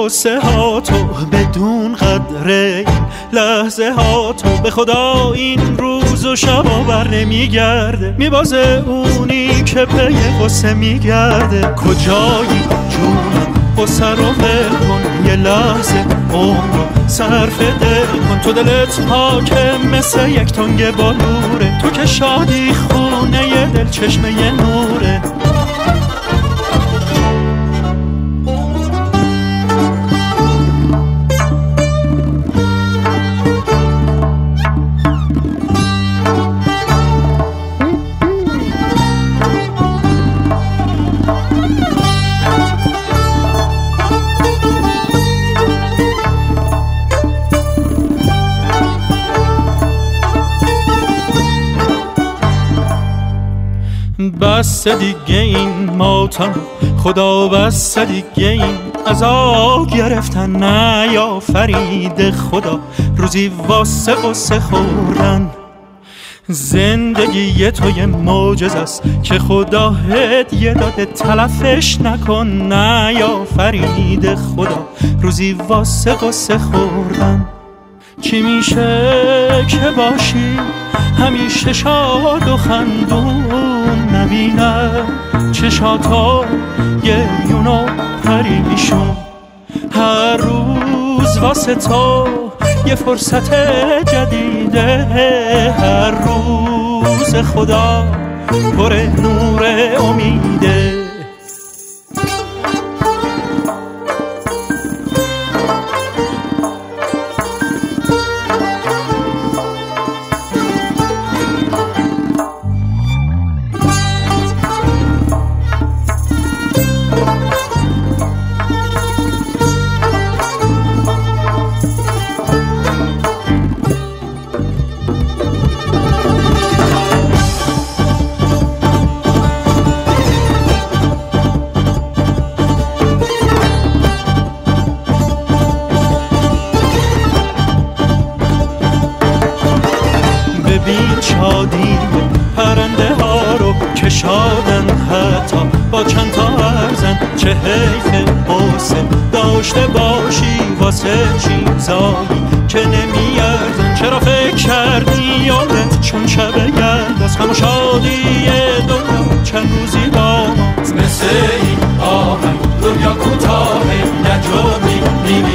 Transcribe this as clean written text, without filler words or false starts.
قصه ها تو بدون قدر لحظه ها تو، به خدا این روز و شبا بر نمیگرده، میبازه اونی که پی قصه میگرده. کجایی جونم قصه رو ول کن، یه لحظه عمر صرف دل کن. تو دلت پاکه مثل یک تنگ بالوره، تو که شادی خونه ی دل چشمه ی نوره. بس دیگه این ماتم خدا، بس دیگه این عذاب گرفتن، نه یا فرید خدا روزی واسه قصه خوردن. زندگی تو یه معجزه است که خدا هدیه داده، تلفش نکن، نه یا فرید خدا روزی واسه قصه خوردن. چی میشه که باشی همیشه شاد و خندون، نبینم چشاتا گریون و پریشون. هر روز واسه تو یه فرصت جدیده، هر روز خدا پر نور امیده. ببین شادی پرنده ها رو که شادن، حتی با چند تا ارزن. چه حیف قصه داشته باشی واسه چیزایی که نمیارزن. چرا فکر کردی یادت چون شب یلداست، همه شادی دنیا چند روزی با ماست. مثل این آهنگ دنیا کوتاه، نجامی